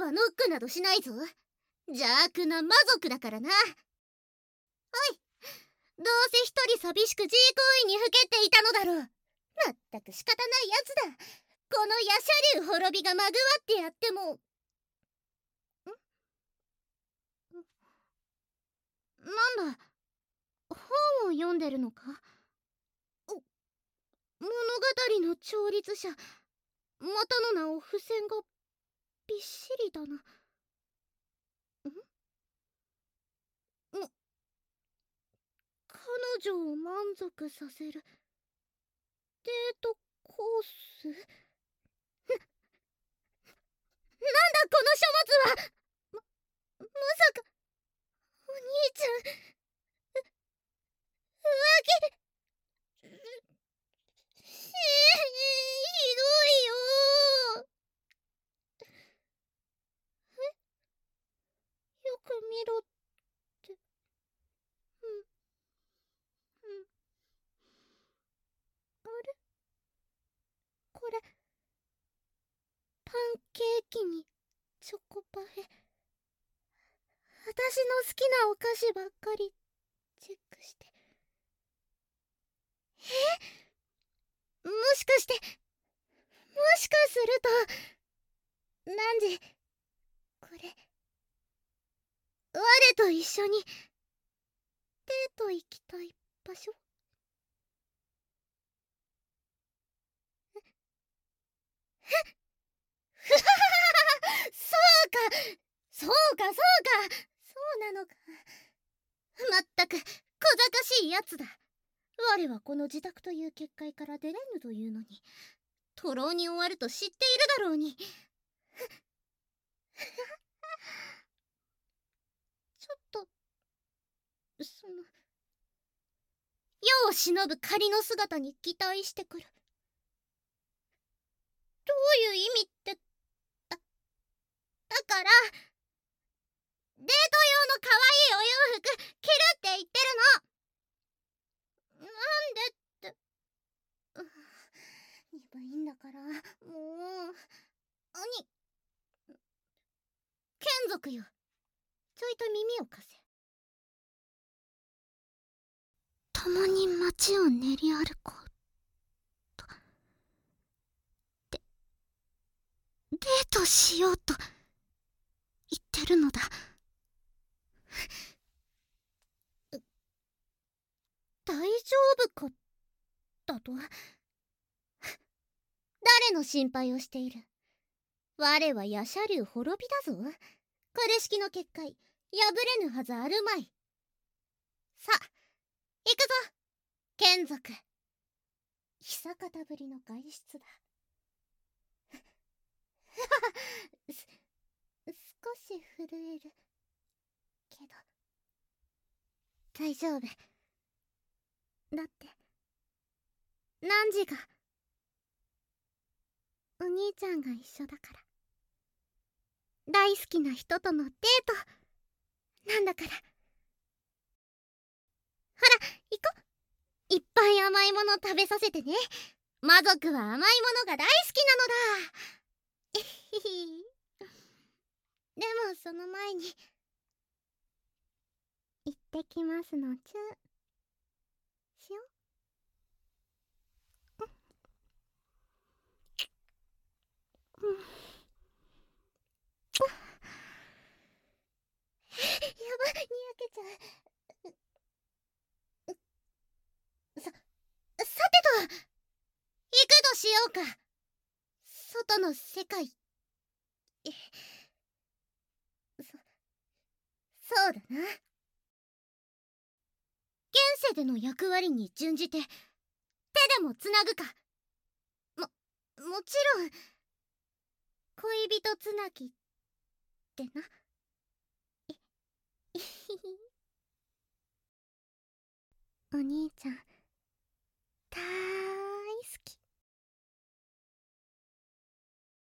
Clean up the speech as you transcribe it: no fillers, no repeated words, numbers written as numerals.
はノックなどしないぞ。邪悪な魔族だからな。おい、どうせ一人寂しく自慰行為にふけっていたのだろう。まったく仕方ないやつだ。このヤシャ竜滅びがまぐわってやっても。なんだ、本を読んでるのか？物語の調律者、またの名を付箋がびっしりだな。彼女を満足させるデートコース。なんだこの書物は。まさかお兄ちゃん浮気。ひどいよ。よく見ろって。あれ、これパンケーキにチョコパフェ。私の好きなお菓子ばっかりチェックして。もしかして、もしかすると、何時、これ、我と一緒にデート行きたい場所？ふははは、そうかそうかそうか、そうなのか。まったく小賢しいやつだ。我はこの自宅という結界から出れぬというのに、徒労に終わると知っているだろうに。ちょっと世を忍ぶ仮の姿に期待してくる。どういう意味って、だからデート用の可愛いお洋服着るって言ってるの。なんでって。鈍いんだから、もう。眷属よ、ちょいと耳を貸せ。共に街を練り歩こうと。デートしようと言ってるのだ。大丈夫かだと？誰の心配をしている？我はヤシャ竜滅びだぞ。これ式の結界破れぬはずあるまい。さあ行くぞ眷属。久方ぶりの外出だ。少し震えるけど大丈夫だって。何時がお兄ちゃんが一緒だから。大好きな人とのデートなんだから。ほら行こう。いっぱい甘いもの食べさせてね。魔族は甘いものが大好きなのだ。えひひ。でもその前に行ってきますのチューしよう。やばい、にやけちゃう。さてと行くとしようか。外の世界。そうだな。現世での役割に準じて手でもつなぐか。もちろん恋人つなぎってな。お兄ちゃん大好き。